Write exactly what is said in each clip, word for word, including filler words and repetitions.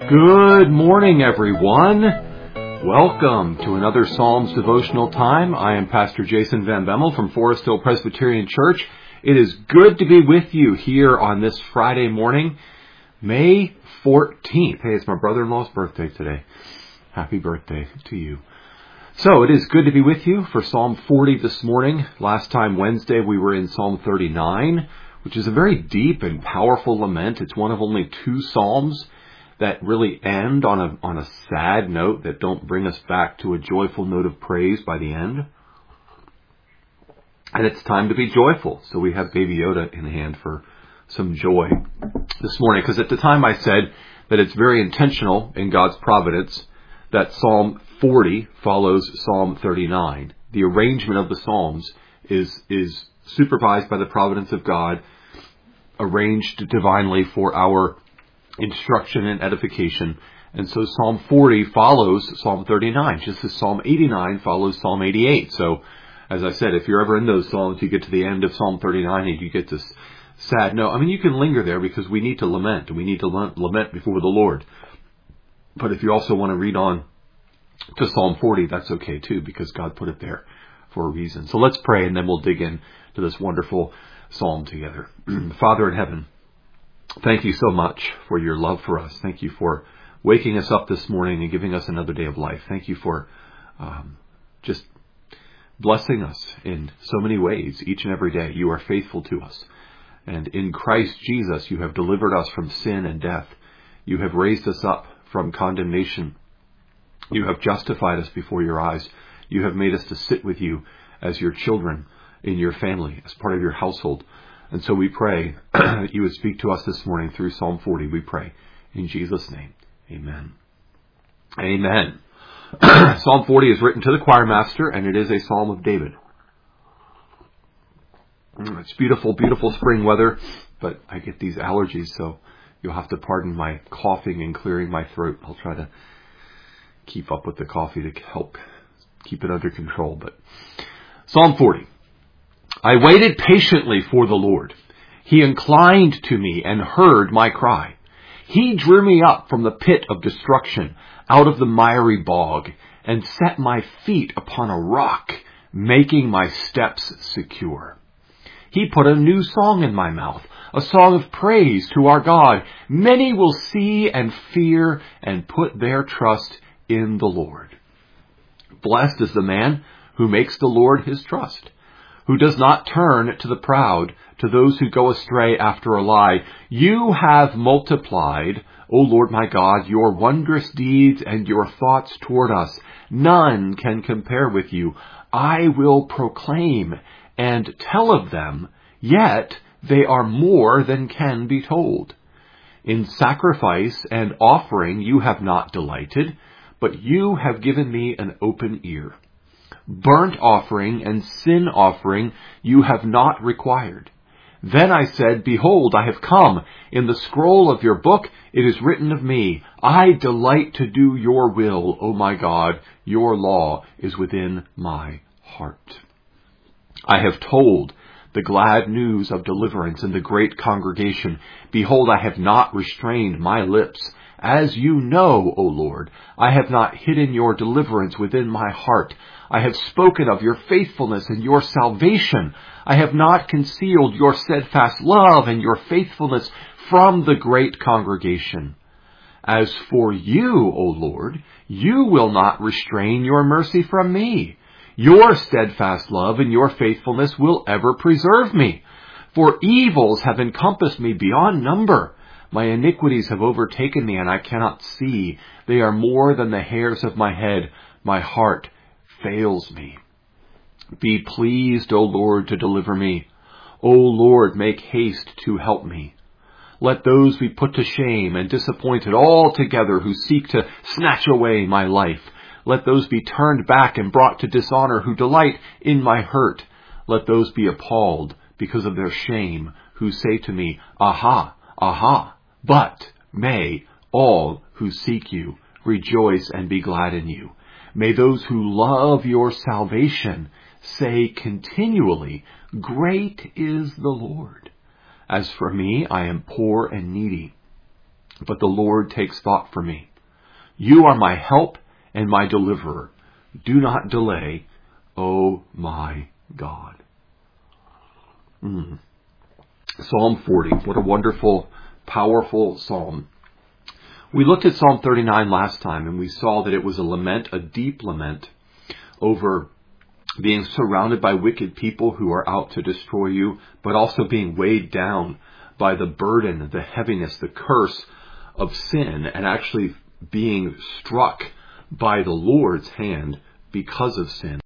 Good morning, everyone. Welcome to another Psalms devotional time. I am Pastor Jason Van Bemmel from Forest Hill Presbyterian Church. It is good to be with you here on this Friday morning, May fourteenth. Hey, it's my brother-in-law's birthday today. Happy birthday to you. So it is good to be with you for Psalm forty this morning. Last time, Wednesday, we were in Psalm thirty-nine, which is a very deep and powerful lament. It's one of only two Psalms that really end on a on a sad note, that don't bring us back to a joyful note of praise by the end. And it's time to be joyful. So we have Baby Yoda in hand for some joy this morning. Because at the time I said that it's very intentional in God's providence that Psalm forty follows Psalm thirty-nine. The arrangement of the Psalms is, is supervised by the providence of God, arranged divinely for our instruction and edification. And so Psalm forty follows Psalm thirty-nine, just as Psalm eighty-nine follows Psalm eighty-eight. So, as I said, if you're ever in those Psalms, you get to the end of Psalm thirty-nine and you get this sad note. I mean, you can linger there because we need to lament, and we need to lament before the Lord. But if you also want to read on to Psalm forty, that's okay too, because God put it there for a reason. So let's pray, and then we'll dig in to this wonderful psalm together. Father in heaven, thank you so much for your love for us. Thank you for waking us up this morning and giving us another day of life. Thank you for um, just blessing us in so many ways each and every day. You are faithful to us. And in Christ Jesus, you have delivered us from sin and death. You have raised us up from condemnation. You have justified us before your eyes. You have made us to sit with you as your children in your family, as part of your household. And so we pray that you would speak to us this morning through Psalm forty. We pray in Jesus' name. Amen. Amen. Psalm forty is written to the choir master, and it is a psalm of David. It's beautiful, beautiful spring weather, but I get these allergies, so you'll have to pardon my coughing and clearing my throat. I'll try to keep up with the coffee to help keep it under control. But Psalm forty. I waited patiently for the Lord. He inclined to me and heard my cry. He drew me up from the pit of destruction, out of the miry bog, and set my feet upon a rock, making my steps secure. He put a new song in my mouth, a song of praise to our God. Many will see and fear and put their trust in the Lord. Blessed is the man who makes the Lord his trust, who does not turn to the proud, to those who go astray after a lie. You have multiplied, O Lord my God, your wondrous deeds and your thoughts toward us. None can compare with you. I will proclaim and tell of them, yet they are more than can be told. In sacrifice and offering you have not delighted, but you have given me an open ear. Burnt offering and sin offering you have not required. Then I said, behold, I have come. In the scroll of your book it is written of me, I delight to do your will, O my God. Your law is within my heart. I have told the glad news of deliverance in the great congregation. Behold, I have not restrained my lips. As you know, O Lord, I have not hidden your deliverance within my heart. I have spoken of your faithfulness and your salvation. I have not concealed your steadfast love and your faithfulness from the great congregation. As for you, O Lord, you will not restrain your mercy from me. Your steadfast love and your faithfulness will ever preserve me. For evils have encompassed me beyond number. My iniquities have overtaken me, and I cannot see. They are more than the hairs of my head. My heart fails me. Be pleased, O Lord, to deliver me. O Lord, make haste to help me. Let those be put to shame and disappointed altogether who seek to snatch away my life. Let those be turned back and brought to dishonor who delight in my hurt. Let those be appalled because of their shame who say to me, Aha, aha. But may all who seek you rejoice and be glad in you. May those who love your salvation say continually, Great is the Lord. As for me, I am poor and needy. but the Lord takes thought for me. You are my help and my deliverer. Do not delay, O my God. Mm. Psalm forty. What a wonderful, powerful psalm. We looked at Psalm thirty-nine last time, and we saw that it was a lament, a deep lament, over being surrounded by wicked people who are out to destroy you, but also being weighed down by the burden, the heaviness, the curse of sin, and actually being struck by the Lord's hand because of sin.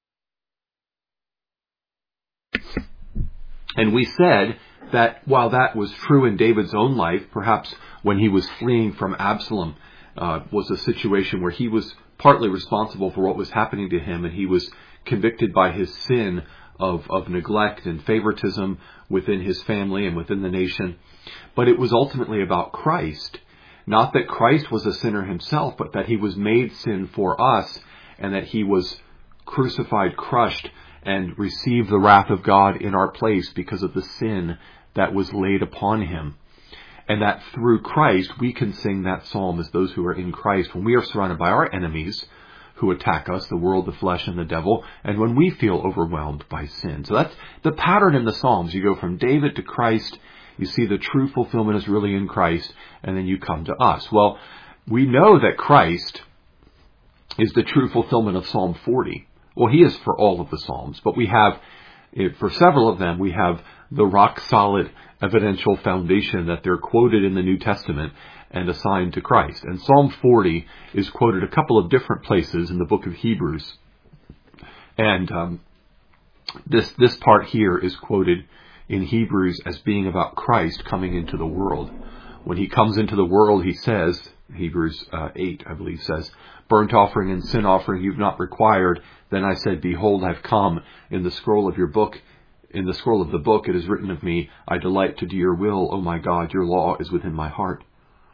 And we said that while that was true in David's own life, perhaps when he was fleeing from Absalom, uh, was a situation where he was partly responsible for what was happening to him, and he was convicted by his sin of, of neglect and favoritism within his family and within the nation. But it was ultimately about Christ. Not that Christ was a sinner himself, but that he was made sin for us, and that he was crucified, crushed, and received the wrath of God in our place because of the sin that was laid upon him. And that through Christ, we can sing that psalm as those who are in Christ when we are surrounded by our enemies who attack us, the world, the flesh, and the devil, and when we feel overwhelmed by sin. So that's the pattern in the Psalms. You go from David to Christ, you see the true fulfillment is really in Christ, and then you come to us. Well, we know that Christ is the true fulfillment of Psalm forty. Well, he is for all of the Psalms, but we have, for several of them, we have the rock-solid evidential foundation that they're quoted in the New Testament and assigned to Christ. And Psalm forty is quoted a couple of different places in the book of Hebrews. And um, this this part here is quoted in Hebrews as being about Christ coming into the world. When he comes into the world, he says, Hebrews uh, eight, I believe, says, burnt offering and sin offering you've not required. Then I said, behold, I've come. In the scroll of your book, in the scroll of the book, it is written of me, I delight to do your will, O my God, your law is within my heart.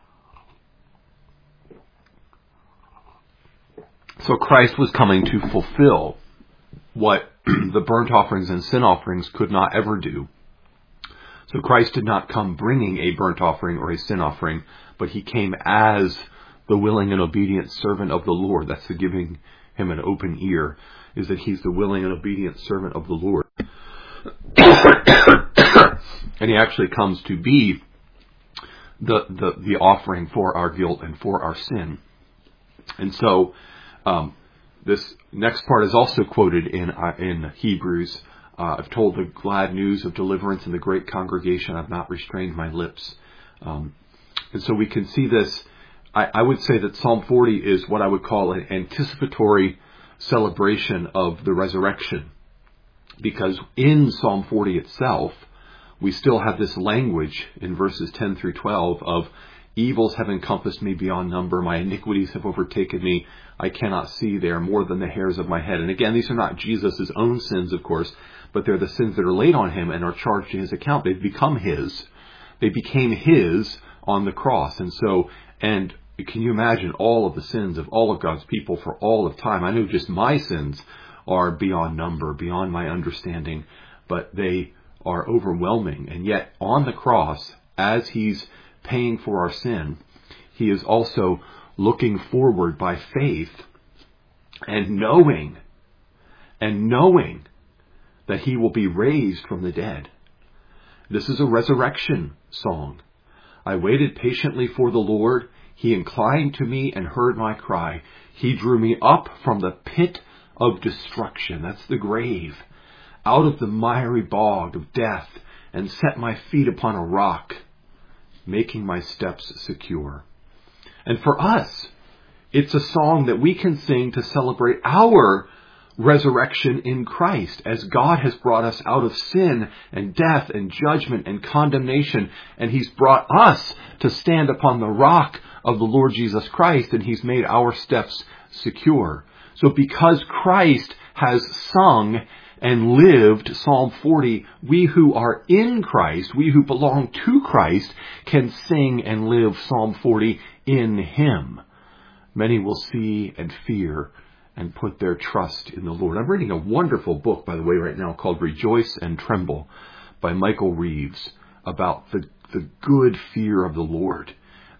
So Christ was coming to fulfill what the burnt offerings and sin offerings could not ever do. So Christ did not come bringing a burnt offering or a sin offering, but he came as the willing and obedient servant of the Lord. That's the giving him an open ear, is that he's the willing and obedient servant of the Lord. And he actually comes to be the, the, the offering for our guilt and for our sin. And so um, this next part is also quoted in uh, in Hebrews. Uh, I've told the glad news of deliverance in the great congregation. I've not restrained my lips. Um, and so we can see this. I, I would say that Psalm forty is what I would call an anticipatory celebration of the resurrection. Because in Psalm forty itself, we still have this language in verses ten through twelve of evils have encompassed me beyond number. My iniquities have overtaken me. I cannot see. They are more than the hairs of my head. And again, these are not Jesus' own sins, of course, but they're the sins that are laid on him and are charged to his account. They've become his. They became his on the cross. And so, and can you imagine all of the sins of all of God's people for all of time? I know just my sins are beyond number, beyond my understanding, but they are overwhelming. And yet on the cross, as he's paying for our sin, he is also looking forward by faith and knowing, and knowing that he will be raised from the dead. This is a resurrection song. I waited patiently for the Lord. He inclined to me and heard my cry. He drew me up from the pit of destruction. That's the grave. Out of the miry bog of death, and set my feet upon a rock, making my steps secure. And for us, it's a song that we can sing to celebrate our resurrection in Christ, as God has brought us out of sin and death and judgment and condemnation, and he's brought us to stand upon the rock of the Lord Jesus Christ, and he's made our steps secure. So because Christ has sung and lived Psalm forty, we who are in Christ, we who belong to Christ, can sing and live Psalm forty in him. Many will see and fear and put their trust in the Lord. I'm reading a wonderful book, by the way, right now called Rejoice and Tremble by Michael Reeves, about the, the good fear of the Lord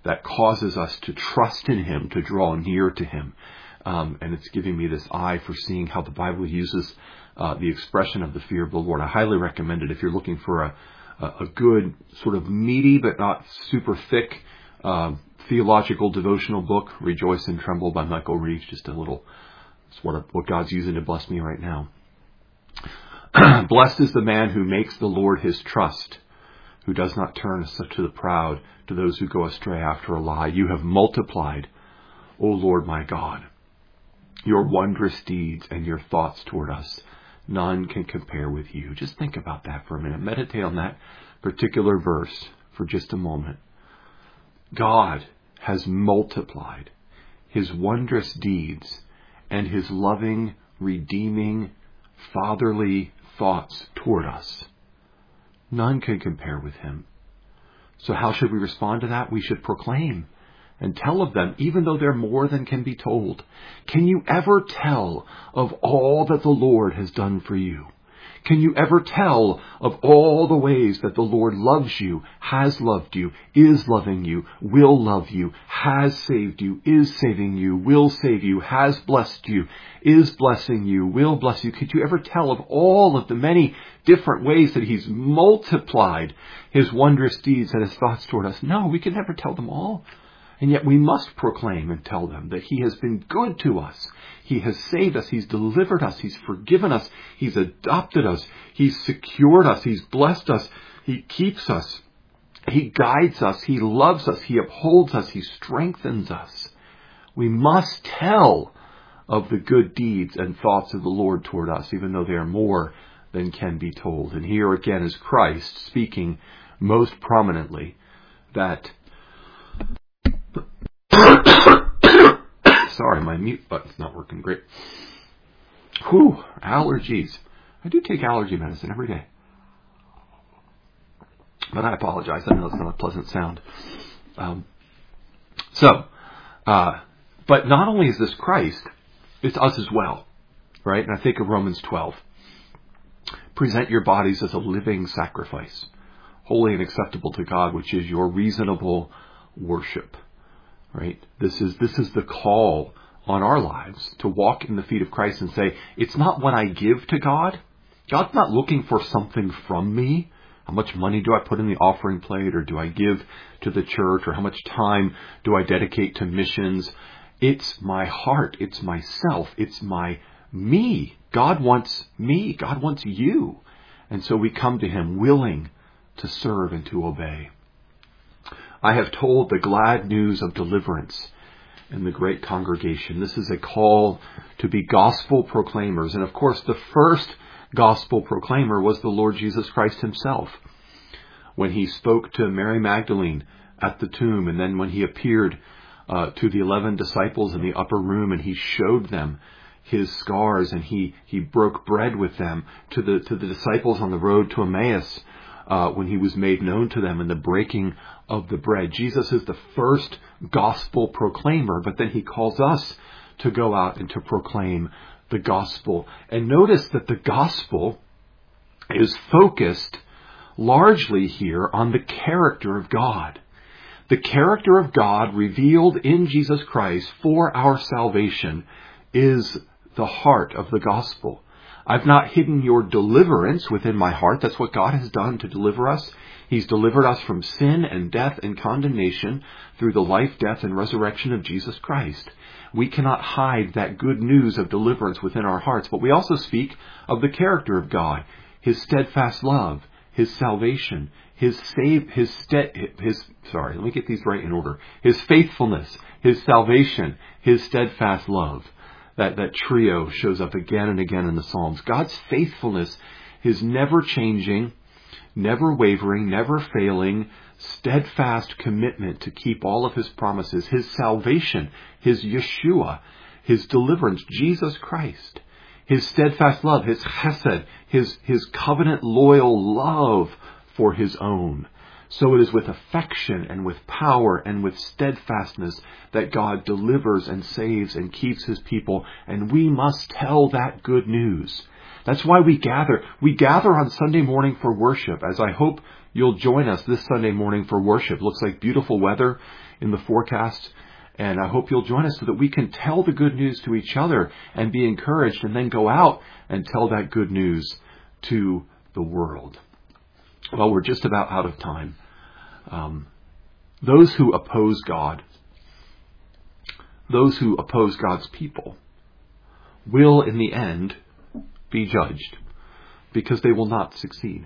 that causes us to trust in him, to draw near to him. Um, and it's giving me this eye for seeing how the Bible uses uh, the expression of the fear of the Lord. I highly recommend it if you're looking for a, a good sort of meaty but not super thick uh, theological devotional book. Rejoice and Tremble by Michael Reeves. Just a little, it's what, what God's using to bless me right now. Blessed is the man who makes the Lord his trust, who does not turn to the proud, to those who go astray after a lie. You have multiplied, O Lord my God, your wondrous deeds and your thoughts toward us. None can compare with you. Just think about that for a minute. Meditate on that particular verse for just a moment. God has multiplied his wondrous deeds and his loving, redeeming, fatherly thoughts toward us. None can compare with him. So how should we respond to that? We should proclaim and tell of them, even though they're more than can be told. Can you ever tell of all that the Lord has done for you? Can you ever tell of all the ways that the Lord loves you, has loved you, is loving you, will love you, has saved you, is saving you, will save you, has blessed you, is blessing you, will bless you? Could you ever tell of all of the many different ways that he's multiplied his wondrous deeds and his thoughts toward us? No, we can never tell them all. And yet we must proclaim and tell them that he has been good to us. He has saved us. He's delivered us. He's forgiven us. He's adopted us. He's secured us. He's blessed us. He keeps us. He guides us. He loves us. He upholds us. He strengthens us. We must tell of the good deeds and thoughts of the Lord toward us, even though they are more than can be told. And here again is Christ speaking most prominently that Sorry, my mute button's not working great. Whew, allergies. I do take allergy medicine every day. But I apologize. I know it's not a pleasant sound. Um, so, uh, but not only is this Christ, it's us as well. Right? And I think of Romans twelve. Present your bodies as a living sacrifice, holy and acceptable to God, which is your reasonable worship. Right? This is this is the call on our lives to walk in the feet of Christ and say, it's not what I give to God. God's not looking for something from me. How much money do I put in the offering plate, or do I give to the church, or how much time do I dedicate to missions? It's my heart. It's myself. It's my me. God wants me. God wants you. And so we come to him willing to serve and to obey. I have told the glad news of deliverance in the great congregation. This is a call to be gospel proclaimers. And of course, the first gospel proclaimer was the Lord Jesus Christ himself. When he spoke to Mary Magdalene at the tomb, and then when he appeared uh, to the eleven disciples in the upper room, and he showed them his scars, and he, he broke bread with them, to the, to the disciples on the road to Emmaus, Uh, when he was made known to them in the breaking of the bread. Jesus is the first gospel proclaimer, but then he calls us to go out and to proclaim the gospel. And notice that the gospel is focused largely here on the character of God. The character of God revealed in Jesus Christ for our salvation is the heart of the gospel. I've not hidden your deliverance within my heart. That's what God has done to deliver us. He's delivered us from sin and death and condemnation through the life, death, and resurrection of Jesus Christ. We cannot hide that good news of deliverance within our hearts, but we also speak of the character of God, his steadfast love, his salvation, his save, his stead, his, sorry, let me get these right in order. His faithfulness, his salvation, his steadfast love. That, that trio shows up again and again in the Psalms. God's faithfulness, his never changing, never wavering, never failing, steadfast commitment to keep all of his promises, his salvation, his Yeshua, his deliverance, Jesus Christ, his steadfast love, his chesed, his, his covenant loyal love for his own. So it is with affection and with power and with steadfastness that God delivers and saves and keeps his people. And we must tell that good news. That's why we gather. We gather on Sunday morning for worship, as I hope you'll join us this Sunday morning for worship. Looks like beautiful weather in the forecast. And I hope you'll join us so that we can tell the good news to each other and be encouraged, and then go out and tell that good news to the world. Well, we're just about out of time. Um, those who oppose God, those who oppose God's people, will in the end be judged, because they will not succeed.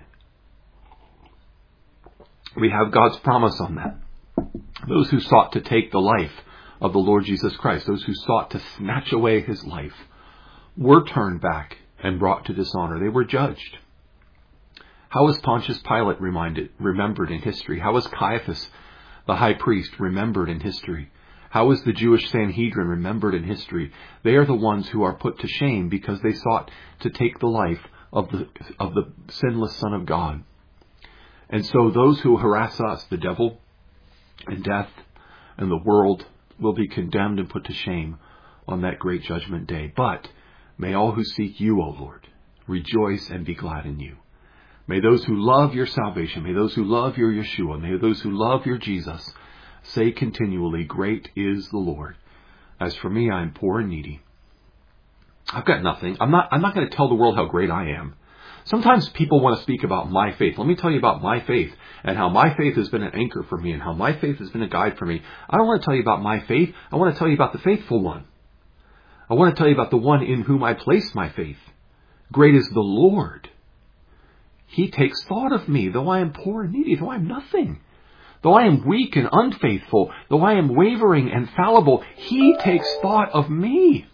We have God's promise on that. Those who sought to take the life of the Lord Jesus Christ, those who sought to snatch away his life, were turned back and brought to dishonor. They were judged. How is Pontius Pilate reminded, remembered in history? How is Caiaphas, the high priest, remembered in history? How is the Jewish Sanhedrin remembered in history? They are the ones who are put to shame because they sought to take the life of the, of the sinless Son of God. And so those who harass us, the devil and death and the world, will be condemned and put to shame on that great judgment day. But may all who seek you, O Lord, rejoice and be glad in you. May those who love your salvation, may those who love your Yeshua, may those who love your Jesus say continually, great is the Lord. As for me, I am poor and needy. I've got nothing. I'm not, I'm not going to tell the world how great I am. Sometimes people want to speak about my faith. Let me tell you about my faith and how my faith has been an anchor for me and how my faith has been a guide for me. I don't want to tell you about my faith. I want to tell you about the faithful one. I want to tell you about the one in whom I place my faith. Great is the Lord. He takes thought of me, though I am poor and needy, though I am nothing. Though I am weak and unfaithful, though I am wavering and fallible, he takes thought of me.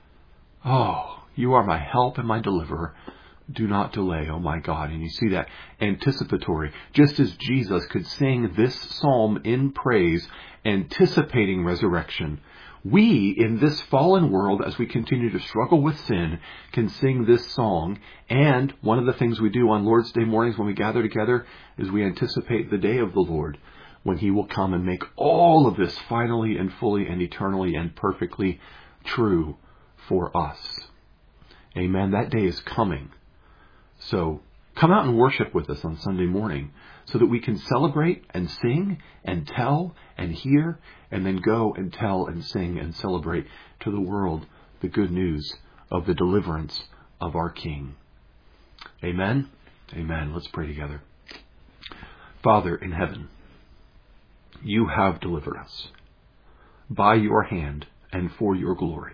Oh, you are my help and my deliverer. Do not delay, oh my God. And you see that anticipatory. Just as Jesus could sing this psalm in praise, anticipating resurrection, we in this fallen world, as we continue to struggle with sin, can sing this song. And one of the things we do on Lord's Day mornings when we gather together is we anticipate the day of the Lord, when he will come and make all of this finally and fully and eternally and perfectly true for us. Amen. That day is coming. So come out and worship with us on Sunday morning so that we can celebrate and sing and tell and hear and then go and tell and sing and celebrate to the world the good news of the deliverance of our King. Amen. Amen. Let's pray together. Father in heaven, you have delivered us by your hand and for your glory.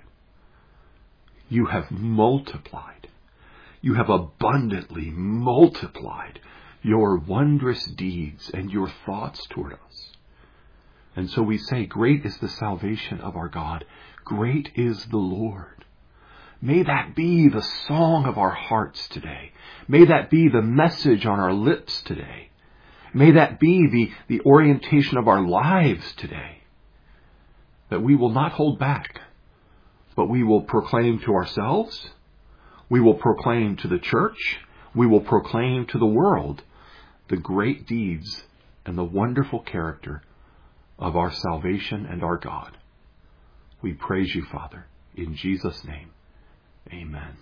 You have multiplied. You have abundantly multiplied your wondrous deeds and your thoughts toward us. And so we say, great is the salvation of our God. Great is the Lord. May that be the song of our hearts today. May that be the message on our lips today. May that be the, the orientation of our lives today. That we will not hold back, but we will proclaim to ourselves, we will proclaim to the church, we will proclaim to the world the great deeds and the wonderful character of our salvation and our God. We praise you, Father, in Jesus' name. Amen.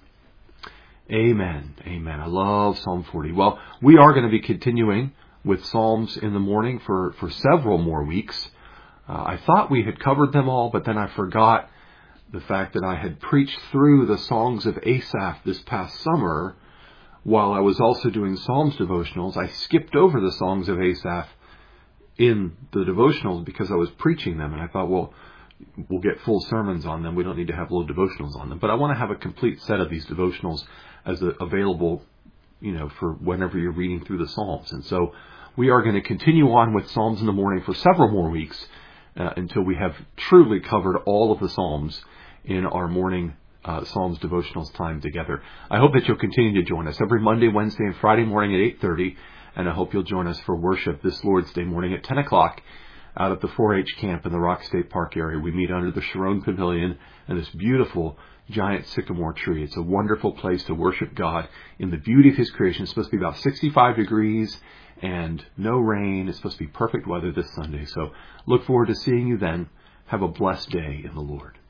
Amen. Amen. I love Psalm forty. Well, we are going to be continuing with Psalms in the morning for, for several more weeks. Uh, I thought we had covered them all, but then I forgot the fact that I had preached through the songs of Asaph this past summer while I was also doing Psalms devotionals. I skipped over the songs of Asaph in the devotionals because I was preaching them, and I thought, well, we'll get full sermons on them. We don't need to have little devotionals on them. But I want to have a complete set of these devotionals as a, available, you know, for whenever you're reading through the Psalms. And so we are going to continue on with Psalms in the morning for several more weeks uh, until we have truly covered all of the Psalms in our morning uh, Psalms devotionals time together. I hope that you'll continue to join us every Monday, Wednesday, and Friday morning at eight thirty. And I hope you'll join us for worship this Lord's Day morning at ten o'clock out at the four H camp in the Rock State Park area. We meet under the Sharon Pavilion and this beautiful giant sycamore tree. It's a wonderful place to worship God in the beauty of His creation. It's supposed to be about sixty-five degrees and no rain. It's supposed to be perfect weather this Sunday. So look forward to seeing you then. Have a blessed day in the Lord.